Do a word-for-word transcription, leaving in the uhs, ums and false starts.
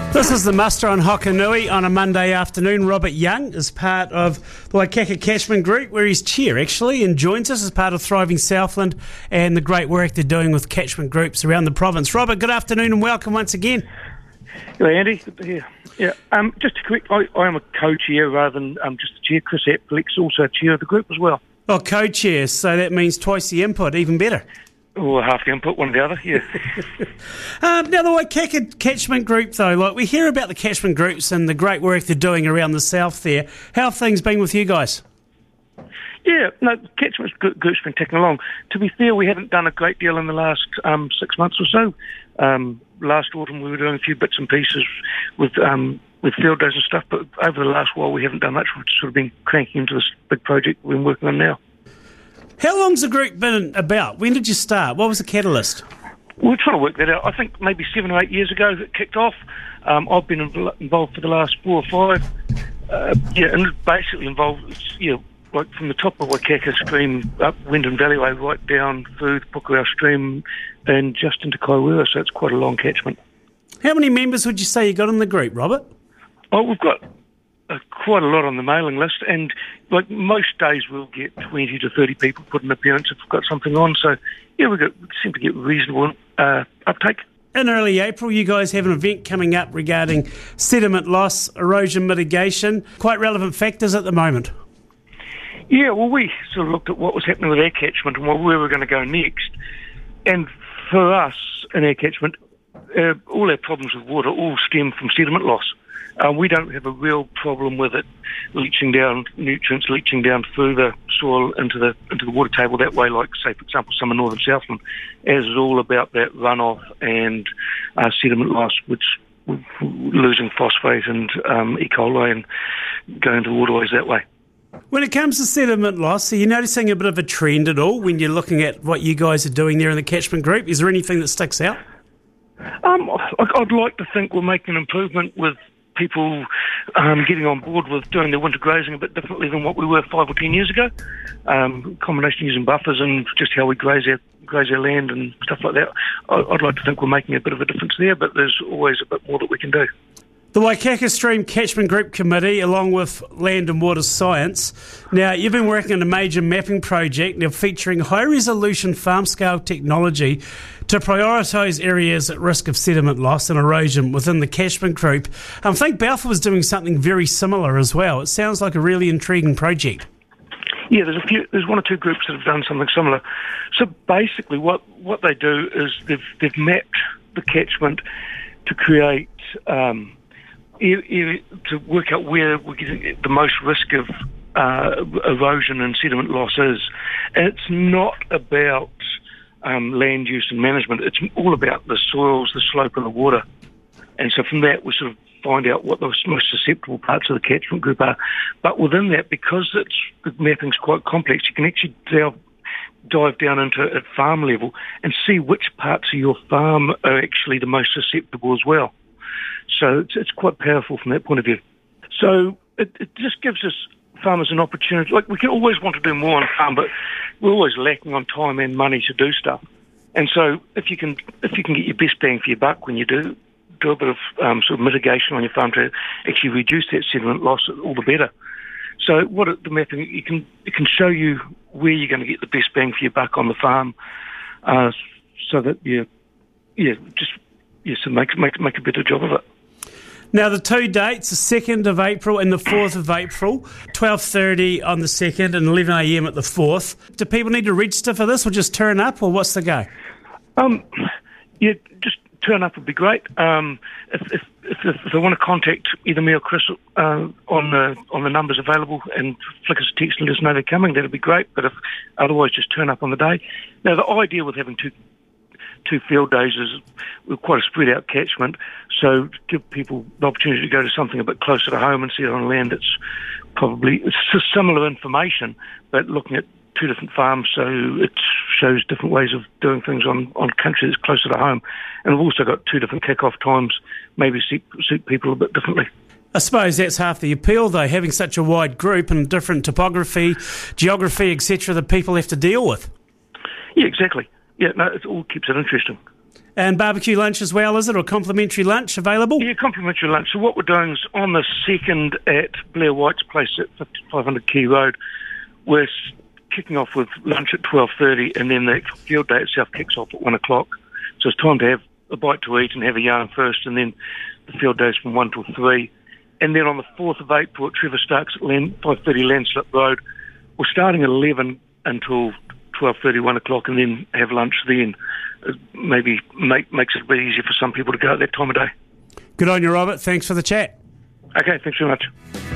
This is the muster on Hokanui on a Monday afternoon. Robert Young is part of the Waikaka Catchment Group, where he's chair actually, and joins us as part of Thriving Southland and the great work they're doing with catchment groups around the province. Robert, good afternoon and welcome once again. Hello, Andy. Good to hear. Yeah, um, just a quick, I, I am a co-chair rather than um, just a chair. Chris Aplex also chair of the group as well. Oh, co-chair, so that means twice the input, even better. Or half the input, one or the other, yeah. um, now, the Waikaka Catchment Group, though, like we hear about the catchment groups and the great work they're doing around the south there. How have things been with you guys? Yeah, no, the catchment group's been ticking along. To be fair, we haven't done a great deal in the last um, six months or so. Um, last autumn, we were doing a few bits and pieces with um, with field days and stuff, but over the last while, we haven't done much. We've sort of been cranking into this big project we've been working on now. How long's the group been about? When did you start? What was the catalyst? We're trying to work that out. I think maybe seven or eight years ago it kicked off. Um, I've been involved for the last four or five. Uh, yeah, and basically involved, you know, like from the top of Waikaka Stream, up Wyndham Valleyway, right down through the Pukewa Stream and just into Kaiwera, so it's quite a long catchment. How many members would you say you got in the group, Robert? Oh, we've got uh, quite a lot on the mailing list, and like most days we'll get twenty to thirty people put an appearance if we've got something on, so yeah, we, got, we seem to get reasonable uh, uptake. In early April, you guys have an event coming up regarding sediment loss, erosion mitigation, quite relevant factors at the moment. Yeah, well, we sort of looked at what was happening with our catchment and where we were going to go next. And for us, in our catchment, uh, all our problems with water all stem from sediment loss. Uh, we don't have a real problem with it leaching down nutrients, leaching down through the soil into the into the water table that way, like, say, for example, some in northern Southland, as is all about that runoff and uh, sediment loss, which losing phosphate and um, E. coli and going to waterways that way. When it comes to sediment loss, are you noticing a bit of a trend at all when you're looking at what you guys are doing there in the catchment group? Is there anything that sticks out? Um, I'd like to think we're making an improvement with people um, getting on board with doing their winter grazing a bit differently than what we were five or ten years ago. Um, combination using buffers and just how we graze our, graze our land and stuff like that. I'd like to think we're making a bit of a difference there, but there's always a bit more that we can do. The Waikaka Stream Catchment Group Committee, along with Land and Water Science. Now, you've been working on a major mapping project now featuring high-resolution farm-scale technology to prioritise areas at risk of sediment loss and erosion within the catchment group. I think Balfour was doing something very similar as well. It sounds like a really intriguing project. Yeah, there's a few. There's one or two groups that have done something similar. So basically, what what they do is they've they've mapped the catchment to create. Um, to work out where we're getting the most risk of uh, erosion and sediment loss is. And it's not about um, land use and management. It's all about the soils, the slope and the water. And so from that, we sort of find out what the most susceptible parts of the catchment group are. But within that, because it's, the mapping's quite complex, you can actually delve, dive down into at farm level and see which parts of your farm are actually the most susceptible as well. So it's, it's quite powerful from that point of view. So it, it just gives us farmers an opportunity. Like, we can always want to do more on farm, but we're always lacking on time and money to do stuff. And so if you can if you can get your best bang for your buck when you do do a bit of um, sort of mitigation on your farm to actually reduce that sediment loss, all the better. So what it, the mapping, you can it can show you where you're going to get the best bang for your buck on the farm, uh, so that you yeah just yeah so make make make a better job of it. Now, the two dates, the second of April and the fourth of April, twelve thirty on the second and eleven a.m. at the fourth. Do people need to register for this or just turn up, or what's the go? Um, yeah, just turn up would be great. Um, if, if, if, if they want to contact either me or Chris uh, on the on the numbers available and flick us a text and let us know they're coming, that'd be great. But if otherwise, just turn up on the day. Now, the idea with having two two field days is we're quite a spread out catchment, so to give people the opportunity to go to something a bit closer to home and see it on land that's probably it's similar information, but looking at two different farms, so it shows different ways of doing things on, on country that's closer to home. And we've also got two different kick-off times, maybe suit, suit people a bit differently. I suppose that's half the appeal, though, having such a wide group and different topography, geography, et cetera, that people have to deal with. Yeah, exactly. Yeah, no, it all keeps it interesting. Yeah. And barbecue lunch as well, is it, or complimentary lunch available? Yeah, complimentary lunch. So what we're doing is on the second at Blair White's place at fifty-five hundred Key Road, we're kicking off with lunch at twelve thirty, and then the field day itself kicks off at one o'clock. So it's time to have a bite to eat and have a yarn first, and then the field day is from one till three. And then on the fourth of April at Trevor Stark's at Land, five thirty Landslip Road, we're starting at eleven until twelve thirty, one o'clock, and then have lunch then. It maybe make, makes it a bit easier for some people to go at that time of day. Good on you, Robert. Thanks for the chat. Okay, thanks very much.